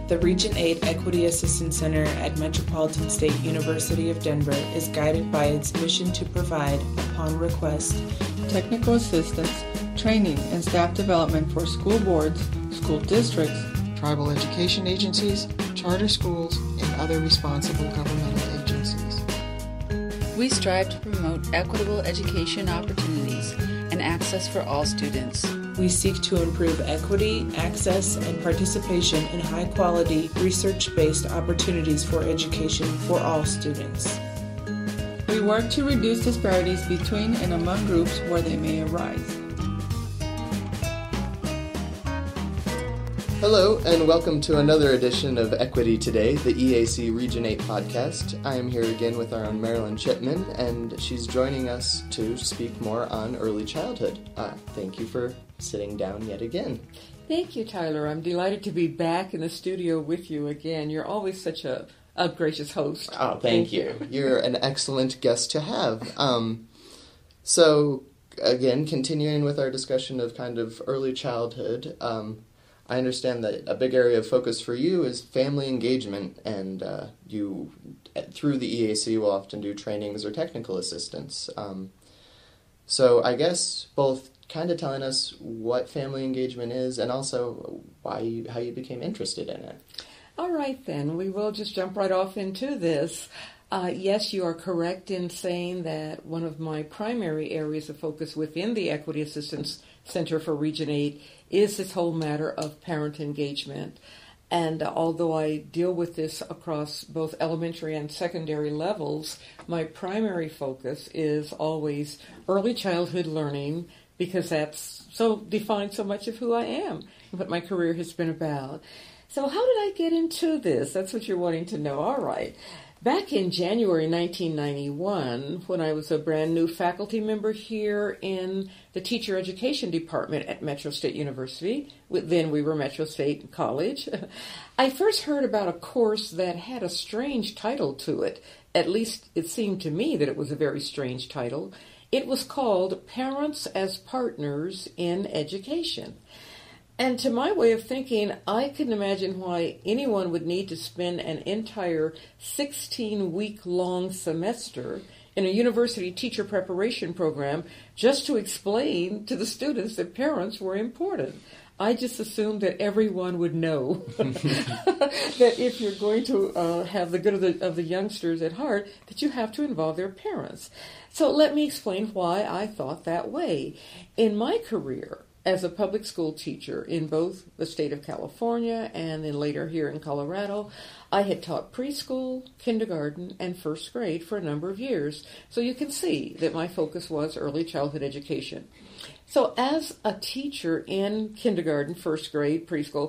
The Region 8 Equity Assistance Center at Metropolitan State University of Denver is guided by its mission to provide, upon request, technical assistance, training, and staff development for school boards, school districts, tribal education agencies, charter schools, and other responsible governmental agencies. We strive to promote equitable education opportunities and access for all students. We seek to improve equity, access, and participation in high-quality, research-based opportunities for education for all students. We work to reduce disparities between and among groups where they may arise. Hello, and welcome to another edition of Equity Today, the EAC Region 8 podcast. I am here again with our own Marilyn Chipman, and she's joining us to speak more on early childhood. Thank you for sitting down yet again. Thank you, Tyler. I'm delighted to be back in the studio with you again. You're always such a gracious host. Oh, thank you. You're an excellent guest to have. So, again, continuing with our discussion of kind of early childhood, I understand that a big area of focus for you is family engagement, and you, through the EAC, will often do trainings or technical assistance. So I guess both kind of telling us what family engagement is and also how you became interested in it. All right, then. We will just jump right off into this. Yes, you are correct in saying that one of my primary areas of focus within the Equity Assistance Center for Region 8 is this whole matter of parent engagement. And although I deal with this across both elementary and secondary levels, my primary focus is always early childhood learning, because that's so defines so much of who I am and what my career has been about. So how did I get into this? That's what you're wanting to know. All right. Back in January 1991, when I was a brand new faculty member here in the Teacher Education Department at Metro State University, then we were Metro State College, I first heard about a course that had a strange title to it. At least it seemed to me that it was a very strange title. It was called Parents as Partners in Education. And to my way of thinking, I couldn't imagine why anyone would need to spend an entire 16-week-long semester in a university teacher preparation program just to explain to the students that parents were important. I just assumed that everyone would know that if you're going to have the good of the youngsters at heart, that you have to involve their parents. So let me explain why I thought that way. In my career as a public school teacher in both the state of California and then later here in Colorado, I had taught preschool, kindergarten, and first grade for a number of years. So you can see that my focus was early childhood education. So as a teacher in kindergarten, first grade, preschool,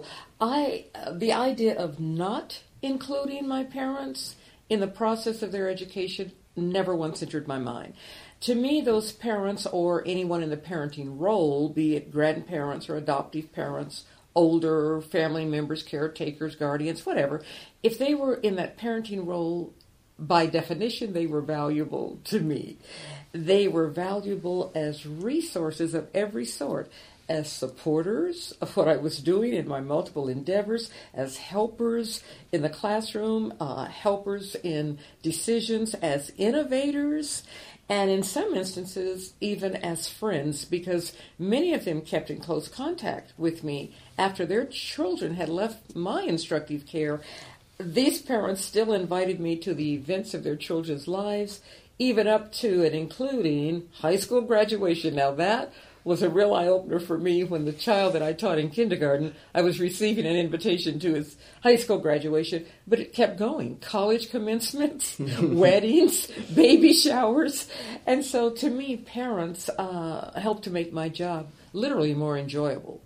the idea of not including my parents in the process of their education never once entered my mind. To me, those parents or anyone in the parenting role, be it grandparents or adoptive parents, older family members, caretakers, guardians, whatever, if they were in that parenting role, by definition, they were valuable to me. They were valuable as resources of every sort, as supporters of what I was doing in my multiple endeavors, as helpers in the classroom, helpers in decisions, as innovators, and in some instances, even as friends, because many of them kept in close contact with me after their children had left my instructive care. These parents still invited me to the events of their children's lives, even up to and including high school graduation. Now that was a real eye-opener for me when the child that I taught in kindergarten, I was receiving an invitation to his high school graduation, but it kept going. College commencements, weddings, baby showers. And so to me, parents helped to make my job literally more enjoyable.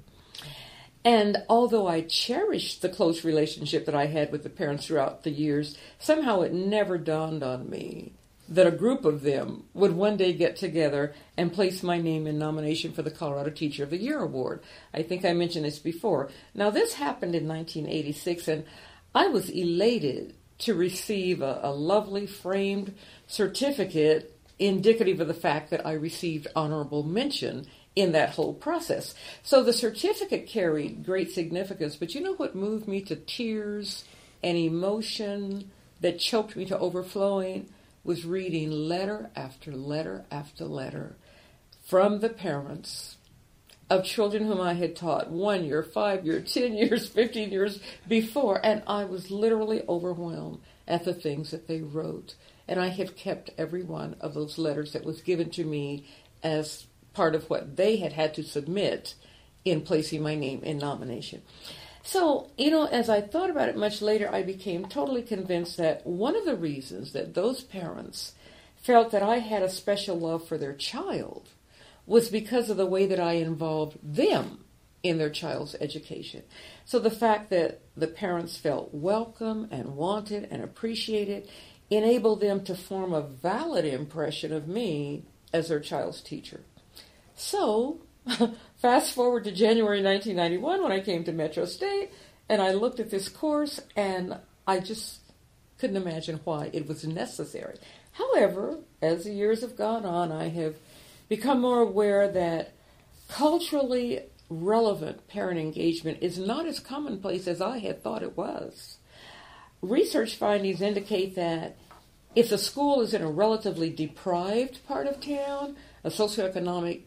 And although I cherished the close relationship that I had with the parents throughout the years, somehow it never dawned on me that a group of them would one day get together and place my name in nomination for the Colorado Teacher of the Year Award. I think I mentioned this before. Now, this happened in 1986, and I was elated to receive a lovely framed certificate indicative of the fact that I received honorable mention in that whole process. So the certificate carried great significance, but you know what moved me to tears and emotion that choked me to overflowing was reading letter after letter after letter from the parents of children whom I had taught 1 year, 5 years, 10 years, 15 years before, and I was literally overwhelmed at the things that they wrote. And I have kept every one of those letters that was given to me as part of what they had to submit in placing my name in nomination. So, as I thought about it much later, I became totally convinced that one of the reasons that those parents felt that I had a special love for their child was because of the way that I involved them in their child's education. So the fact that the parents felt welcome and wanted and appreciated enabled them to form a valid impression of me as their child's teacher. So, fast forward to January 1991 when I came to Metro State, and I looked at this course, and I just couldn't imagine why it was necessary. However, as the years have gone on, I have become more aware that culturally relevant parent engagement is not as commonplace as I had thought it was. Research findings indicate that if the school is in a relatively deprived part of town, a socioeconomically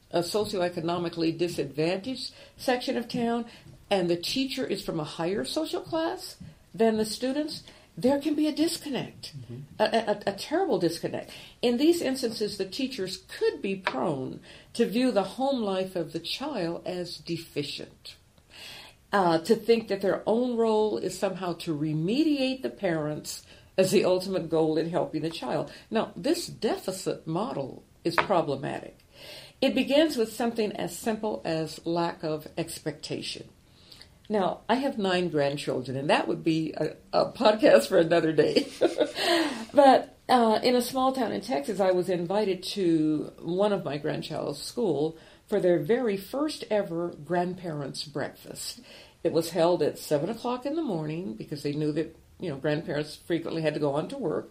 disadvantaged section of town, and the teacher is from a higher social class than the students, there can be a disconnect, a terrible disconnect. In these instances, the teachers could be prone to view the home life of the child as deficient, to think that their own role is somehow to remediate the parents as the ultimate goal in helping the child. Now, this deficit model is problematic. It begins with something as simple as lack of expectation. Now, I have 9 grandchildren, and that would be a podcast for another day. But in a small town in Texas, I was invited to one of my grandchild's school for their very first ever grandparents' breakfast. It was held at 7 o'clock in the morning because they knew that grandparents frequently had to go on to work.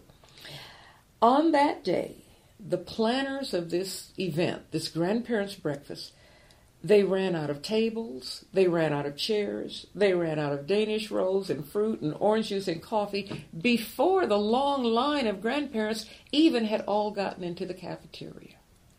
On that day, the planners of this event, this grandparents' breakfast, they ran out of tables, they ran out of chairs, they ran out of Danish rolls and fruit and orange juice and coffee before the long line of grandparents even had all gotten into the cafeteria.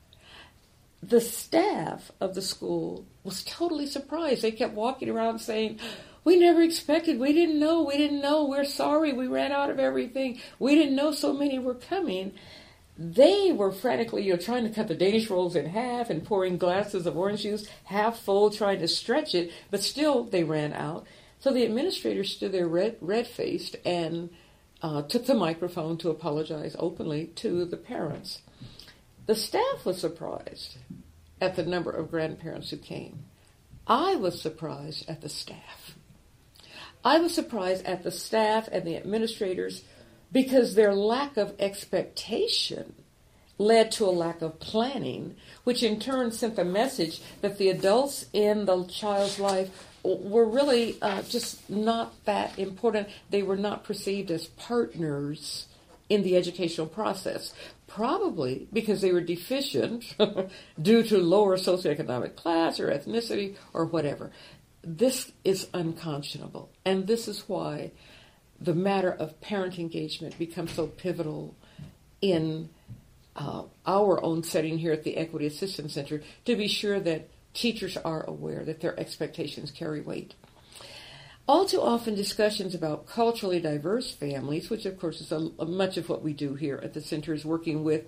The staff of the school was totally surprised. They kept walking around saying, "We never expected, we didn't know, we're sorry, we ran out of everything, we didn't know so many were coming." They were frantically, trying to cut the Danish rolls in half and pouring glasses of orange juice half full, trying to stretch it, but still they ran out. So the administrator stood there red-faced and took the microphone to apologize openly to the parents. The staff was surprised at the number of grandparents who came. I was surprised at the staff. I was surprised at the staff and the administrators because their lack of expectation led to a lack of planning, which in turn sent the message that the adults in the child's life were really just not that important. They were not perceived as partners in the educational process, probably because they were deficient due to lower socioeconomic class or ethnicity or whatever. This is unconscionable, and this is why the matter of parent engagement becomes so pivotal in our own setting here at the Equity Assistance Center, to be sure that teachers are aware that their expectations carry weight. All too often, discussions about culturally diverse families, which of course is much of what we do here at the center, is working with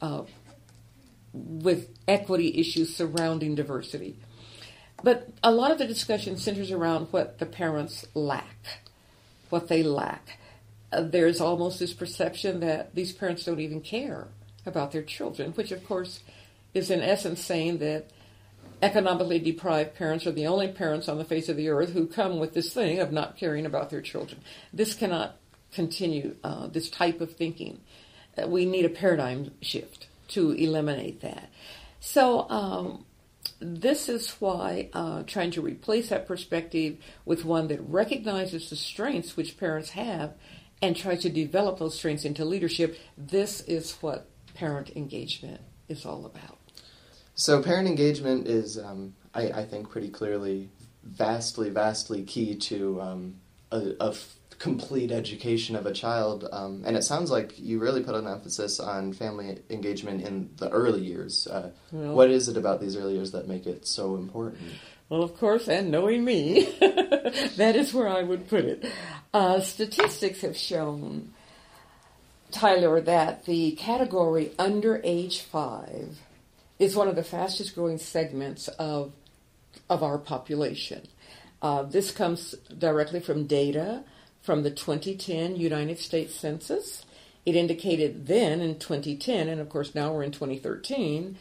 equity issues surrounding diversity. But a lot of the discussion centers around what the parents lack. What they lack. There's almost this perception that these parents don't even care about their children, which of course is in essence saying that economically deprived parents are the only parents on the face of the earth who come with this thing of not caring about their children. This cannot continue, this type of thinking. We need a paradigm shift to eliminate that. So this is why trying to replace that perspective with one that recognizes the strengths which parents have and tries to develop those strengths into leadership, this is what parent engagement is all about. So parent engagement is, I think, pretty clearly vastly key to a complete education of a child. And it sounds like you really put an emphasis on family engagement in the early years. What is it about these early years that make it so important? Well, of course, and knowing me, that is where I would put it. Statistics have shown, Tyler, that the category under age 5 is one of the fastest growing segments of our population. This comes directly from data from the 2010 United States Census. It indicated then in 2010, and of course now we're in 2013,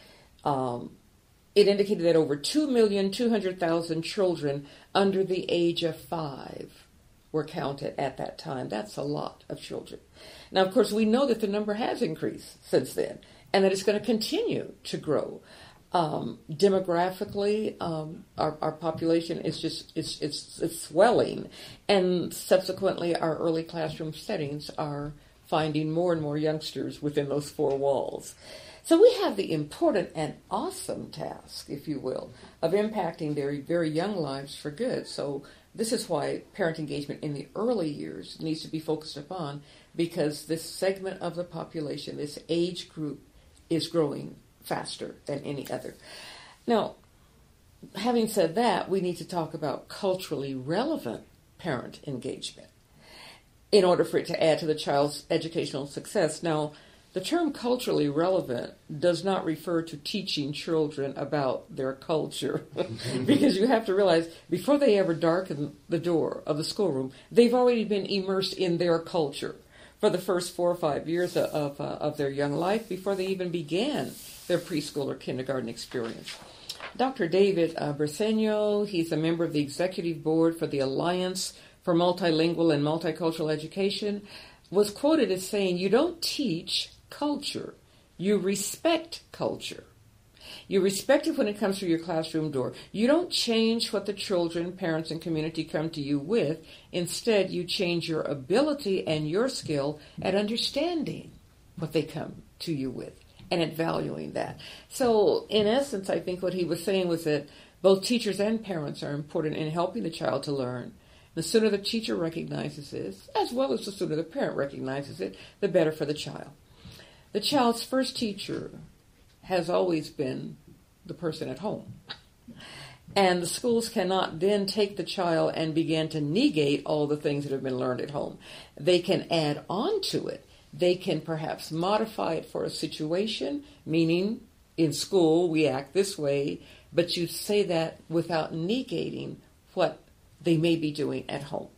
it indicated that over 2,200,000 children under the age of 5 were counted at that time. That's a lot of children. Now, of course, we know that the number has increased since then, and that it's going to continue to grow. Demographically, our population is just it's swelling, and subsequently, our early classroom settings are finding more and more youngsters within those 4 walls. So we have the important and awesome task, if you will, of impacting their very young lives for good. So this is why parent engagement in the early years needs to be focused upon, because this segment of the population, this age group, is growing faster than any other. Now, having said that, we need to talk about culturally relevant parent engagement in order for it to add to the child's educational success. Now, the term culturally relevant does not refer to teaching children about their culture, because you have to realize before they ever darken the door of the schoolroom, they've already been immersed in their culture for the first 4 or 5 years of their young life before they even began their preschool or kindergarten experience. Dr. David Bersenio, he's a member of the executive board for the Alliance for Multilingual and Multicultural Education, was quoted as saying, "You don't teach culture, you respect culture. You respect it when it comes through your classroom door. You don't change what the children, parents, and community come to you with. Instead, you change your ability and your skill at understanding what they come to you with and at valuing that." So, in essence, I think what he was saying was that both teachers and parents are important in helping the child to learn. The sooner the teacher recognizes this, as well as the sooner the parent recognizes it, the better for the child. The child's first teacher has always been the person at home. And the schools cannot then take the child and begin to negate all the things that have been learned at home. They can add on to it. They can perhaps modify it for a situation, meaning in school we act this way, but you say that without negating what they may be doing at home.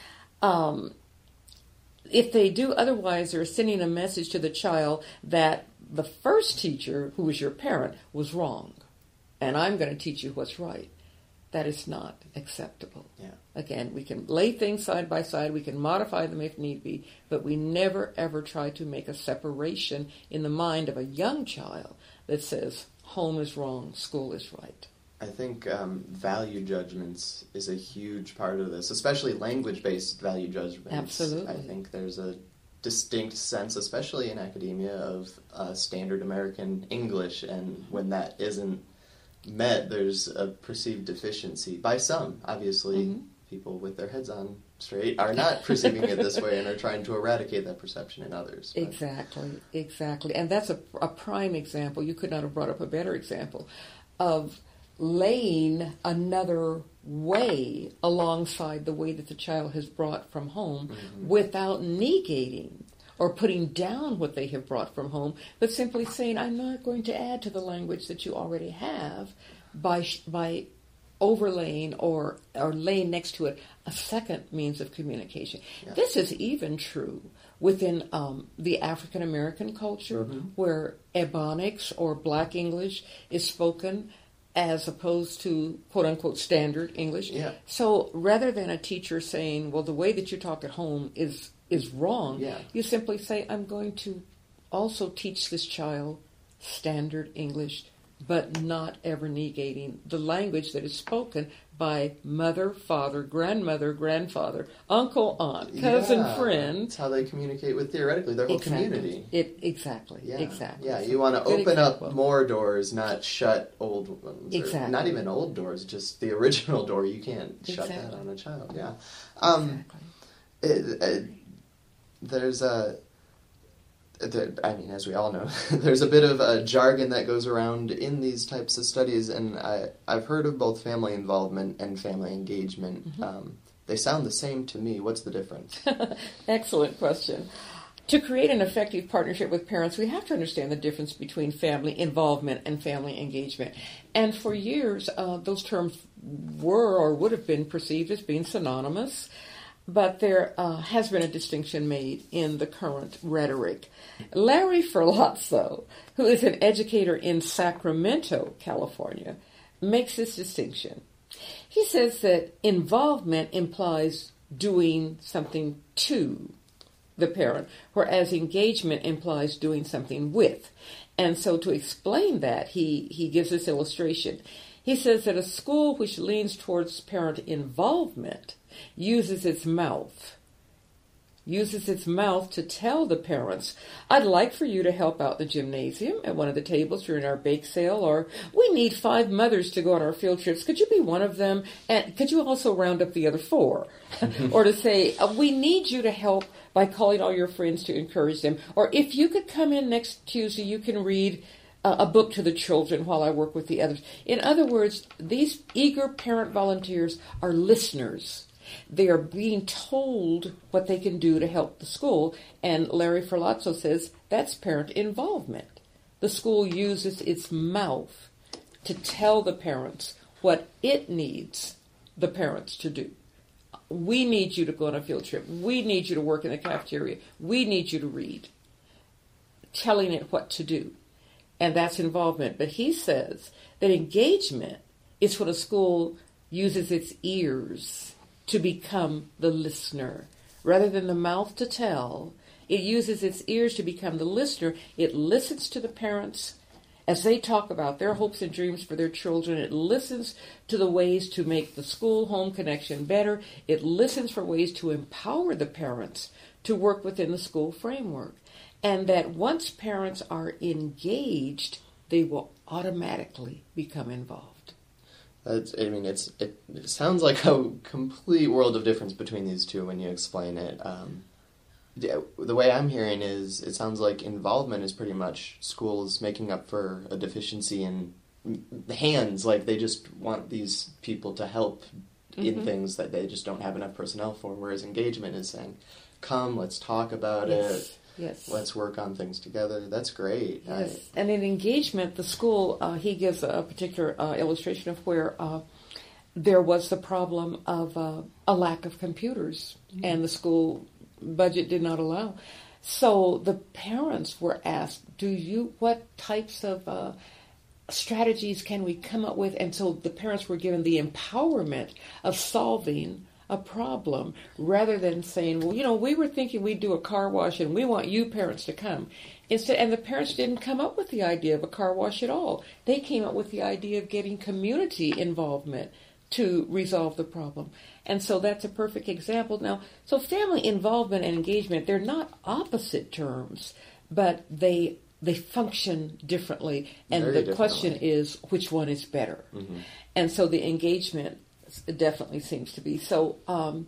If they do otherwise, they're sending a message to the child that the first teacher, who was your parent, was wrong, and I'm going to teach you what's right. That is not acceptable. Yeah. Again, we can lay things side by side, we can modify them if need be, but we never ever try to make a separation in the mind of a young child that says home is wrong, school is right. I think value judgments is a huge part of this, especially language-based value judgments. Absolutely. I think there's a distinct sense, especially in academia, of standard American English, and when that isn't met, there's a perceived deficiency by some. Obviously, people with their heads on straight are not perceiving it this way and are trying to eradicate that perception in others. But. Exactly. And that's a prime example. You could not have brought up a better example of laying another way alongside the way that the child has brought from home without negating or putting down what they have brought from home, but simply saying, I'm not going to add to the language that you already have by overlaying or laying next to it a second means of communication. Yeah. This is even true within the African American culture, where Ebonics or Black English is spoken as opposed to quote-unquote standard English. Yeah. So rather than a teacher saying, well, the way that you talk at home is wrong, you simply say, I'm going to also teach this child standard English but not ever negating the language that is spoken by mother, father, grandmother, grandfather, uncle, aunt, cousin, friend. That's how they communicate with theoretically their whole community. Exactly. Yeah, you want to open up more doors, not shut old ones. Exactly. Not even old doors, just the original door. You can't shut that on a child. Yeah. There's as we all know, there's a bit of a jargon that goes around in these types of studies, and I've heard of both family involvement and family engagement. Mm-hmm. They sound the same to me. What's the difference? Excellent question. To create an effective partnership with parents, we have to understand the difference between family involvement and family engagement. And for years, those terms were or would have been perceived as being synonymous. But there has been a distinction made in the current rhetoric. Larry Ferlazzo, who is an educator in Sacramento, California, makes this distinction. He says that involvement implies doing something to the parent, whereas engagement implies doing something with. And so to explain that, he gives this illustration. He says that a school which leans towards parent involvement uses its mouth to tell the parents, I'd like for you to help out the gymnasium at one of the tables during our bake sale, or we need 5 mothers to go on our field trips. Could you be one of them? And could you also round up the other 4? Or to say, we need you to help by calling all your friends to encourage them. Or if you could come in next Tuesday, you can read a book to the children while I work with the others. In other words, these eager parent volunteers are listeners. They are being told what they can do to help the school, and Larry Ferlazzo says that's parent involvement. The school uses its mouth to tell the parents what it needs the parents to do. We need you to go on a field trip. We need you to work in the cafeteria. We need you to read. Telling it what to do. And that's involvement. But he says that engagement is when a school uses its ears to become the listener. Rather than the mouth to tell, it uses its ears to become the listener. It listens to the parents as they talk about their hopes and dreams for their children. It listens to the ways to make the school-home connection better. It listens for ways to empower the parents to work within the school framework. And that once parents are engaged, they will automatically become involved. It sounds like a complete world of difference between these two when you explain it. The way I'm hearing is, it sounds like involvement is pretty much schools making up for a deficiency in hands. Like they just want these people to help in things that they just don't have enough personnel for. Whereas engagement is saying, "Come, let's talk about it." Yes. Let's work on things together. That's great. Yes. And in engagement, the school, he gives a particular illustration of where there was the problem of a lack of computers, and the school budget did not allow. So the parents were asked, what types of strategies can we come up with? And so the parents were given the empowerment of solving a problem, rather than saying, well, we were thinking we'd do a car wash and we want you parents to come. Instead, and the parents didn't come up with the idea of a car wash at all. They came up with the idea of getting community involvement to resolve the problem. And so that's a perfect example. Now, so family involvement and engagement, they're not opposite terms, but they function differently. And the question is, which one is better? Mm-hmm. And so the engagement definitely seems to be. So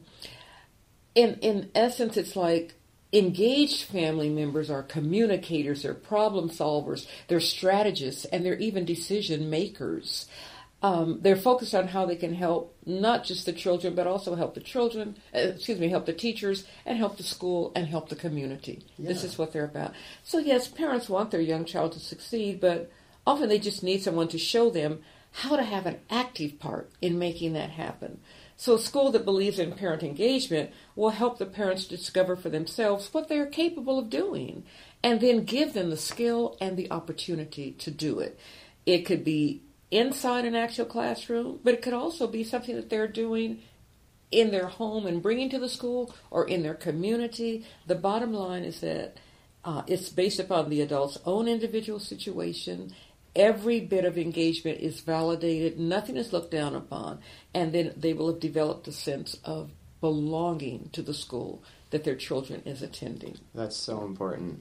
in essence, it's like engaged family members are communicators, they're problem solvers, they're strategists, and they're even decision makers. They're focused on how they can help not just the children, but also help the help the teachers, and help the school, and help the community. Yeah. This is what they're about. So yes, parents want their young child to succeed, but often they just need someone to show them how to have an active part in making that happen. So a school that believes in parent engagement will help the parents discover for themselves what they're capable of doing, and then give them the skill and the opportunity to do it. It could be inside an actual classroom, but it could also be something that they're doing in their home and bringing to the school, or in their community. The bottom line is that it's based upon the adult's own individual situation, every bit of engagement is validated, nothing is looked down upon, and then they will have developed a sense of belonging to the school that their children is attending. That's so important.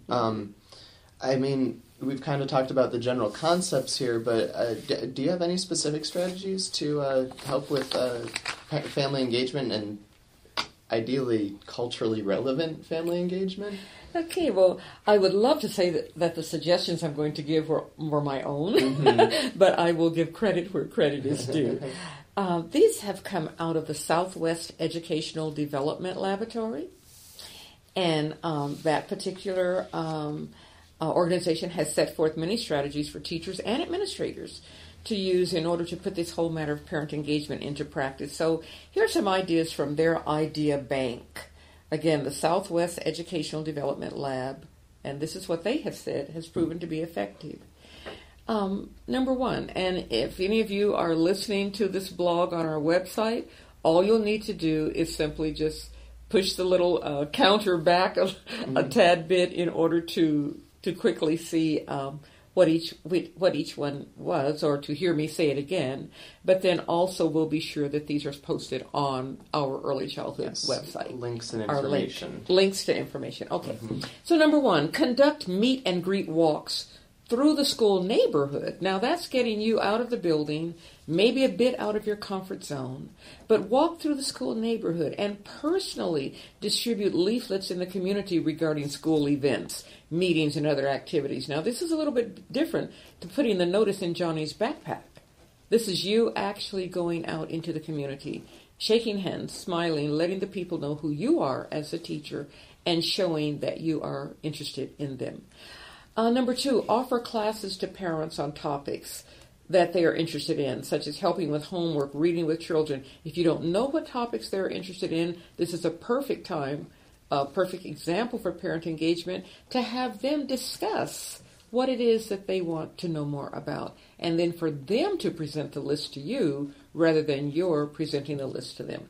I mean, we've kind of talked about the general concepts here, but do you have any specific strategies to help with family engagement and ideally culturally relevant family engagement? Okay, well, I would love to say that the suggestions I'm going to give were my own, but I will give credit where credit is due. These have come out of the Southwest Educational Development Laboratory, and that particular organization has set forth many strategies for teachers and administrators to use in order to put this whole matter of parent engagement into practice. So here are some ideas from their idea bank. Again, the Southwest Educational Development Lab, and this is what they have said, has proven to be effective. Number one, and if any of you are listening to this blog on our website, all you'll need to do is simply just push the little counter back a tad bit in order to quickly see what each one was, or to hear me say it again. But then also we'll be sure that these are posted on our early childhood website. Links and information. Links to information. Okay. So number one, conduct meet and greet walks through the school neighborhood. Now that's getting you out of the building, maybe a bit out of your comfort zone, but walk through the school neighborhood and personally distribute leaflets in the community regarding school events, meetings, and other activities. Now this is a little bit different to putting the notice in Johnny's backpack. This is you actually going out into the community, shaking hands, smiling, letting the people know who you are as a teacher, and showing that you are interested in them. Number two, offer classes to parents on topics that they are interested in, such as helping with homework, reading with children. If you don't know what topics they're interested in, this is a perfect time, a perfect example for parent engagement, to have them discuss what it is that they want to know more about, and then for them to present the list to you rather than you're presenting the list to them.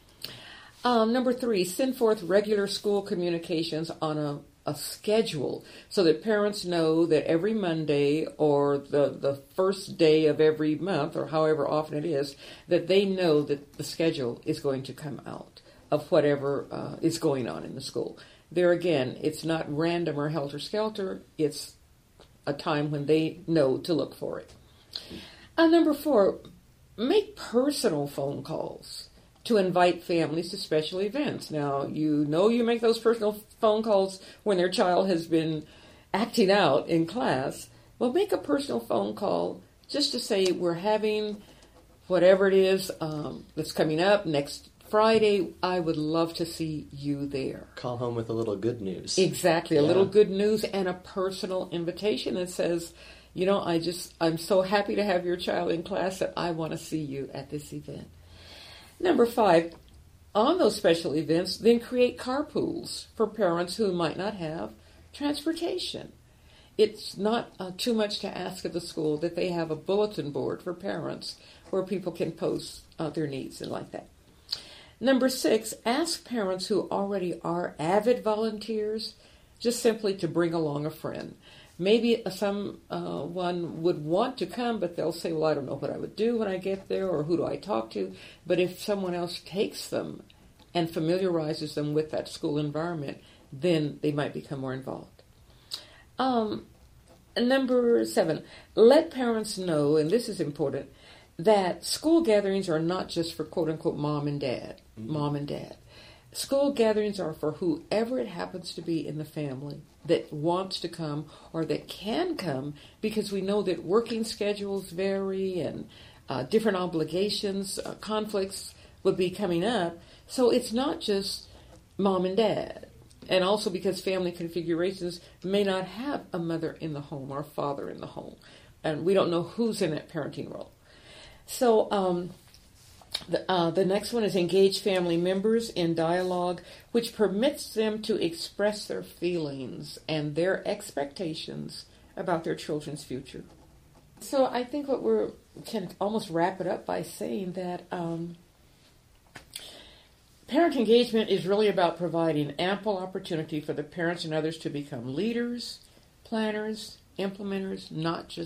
Number three, send forth regular school communications on a schedule so that parents know that every Monday or the first day of every month, or however often it is, that they know that the schedule is going to come out of whatever is going on in the school. There again, it's not random or helter-skelter. It's a time when they know to look for it. Number four, make personal phone calls to invite families to special events. Now, you make those personal phone calls when their child has been acting out in class. Well, make a personal phone call just to say we're having whatever it is that's coming up next Friday. I would love to see you there. Call home with a little good news. Exactly, a little good news and a personal invitation that says, I'm so happy to have your child in class that I want to see you at this event. Number five, on those special events, then create carpools for parents who might not have transportation. It's not too much to ask of the school that they have a bulletin board for parents where people can post their needs and like that. Number six, ask parents who already are avid volunteers just simply to bring along a friend. Maybe someone would want to come, but they'll say, well, I don't know what I would do when I get there, or who do I talk to? But if someone else takes them and familiarizes them with that school environment, then they might become more involved. Number seven, let parents know, and this is important, that school gatherings are not just for quote-unquote mom and dad. School gatherings are for whoever it happens to be in the family that wants to come or that can come, because we know that working schedules vary and different obligations, conflicts would be coming up. So it's not just mom and dad. And also because family configurations may not have a mother in the home or a father in the home. And we don't know who's in that parenting role. So the next one is engage family members in dialogue, which permits them to express their feelings and their expectations about their children's future. So I think we can almost wrap it up by saying that parent engagement is really about providing ample opportunity for the parents and others to become leaders, planners, implementers, not just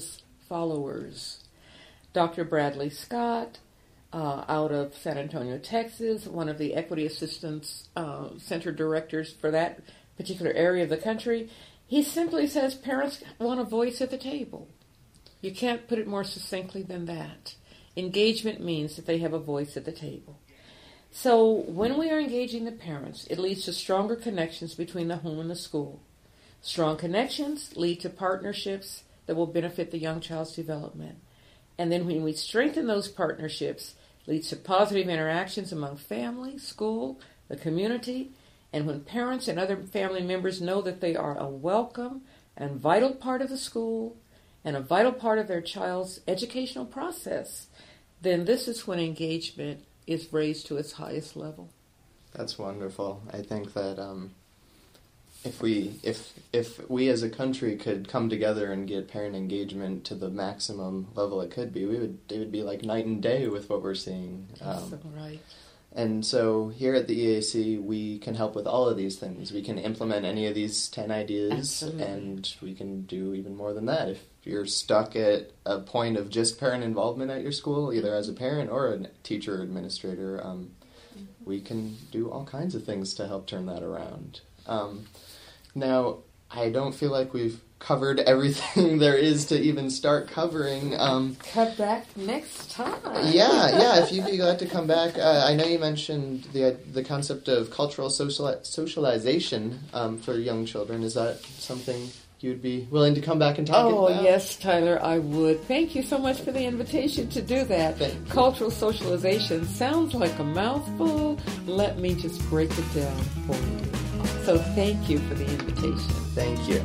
followers. Dr. Bradley Scott, out of San Antonio, Texas, one of the Equity Assistance Center directors for that particular area of the country, he simply says parents want a voice at the table. You can't put it more succinctly than that. Engagement means that they have a voice at the table. So when we are engaging the parents, it leads to stronger connections between the home and the school. Strong connections lead to partnerships that will benefit the young child's development. And then when we strengthen those partnerships, it leads to positive interactions among family, school, the community. And when parents and other family members know that they are a welcome and vital part of the school and a vital part of their child's educational process, then this is when engagement is raised to its highest level. That's wonderful. I think that if we as a country could come together and get parent engagement to the maximum level it could be, it would be like night and day with what we're seeing. Right. And so here at the EAC, we can help with all of these things. We can implement any of these 10 ideas, Absolutely. And we can do even more than that. If you're stuck at a point of just parent involvement at your school, either as a parent or a teacher or administrator, we can do all kinds of things to help turn that around. Now, I don't feel like we've covered everything there is to even start covering. Cut back next time. Yeah, if you'd be glad to come back. I know you mentioned the concept of cultural socialization for young children. Is that something you'd be willing to come back and talk about? Oh, yes, Tyler, I would. Thank you so much for the invitation to do that. Cultural socialization sounds like a mouthful. Let me just break it down for you. So thank you for the invitation. Thank you.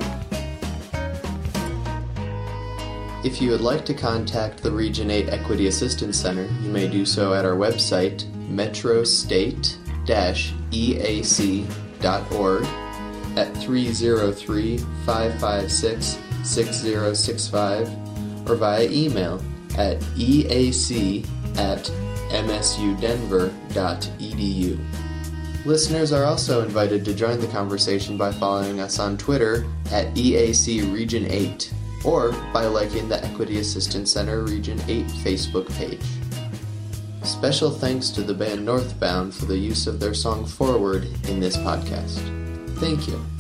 If you would like to contact the Region 8 Equity Assistance Center, you may do so at our website, metrostate-eac.org, at 303-556-6065, or via email at eac@msudenver.edu. Listeners are also invited to join the conversation by following us on Twitter at EAC Region 8, or by liking the Equity Assistance Center Region 8 Facebook page. Special thanks to the band Northbound for the use of their song Forward in this podcast. Thank you.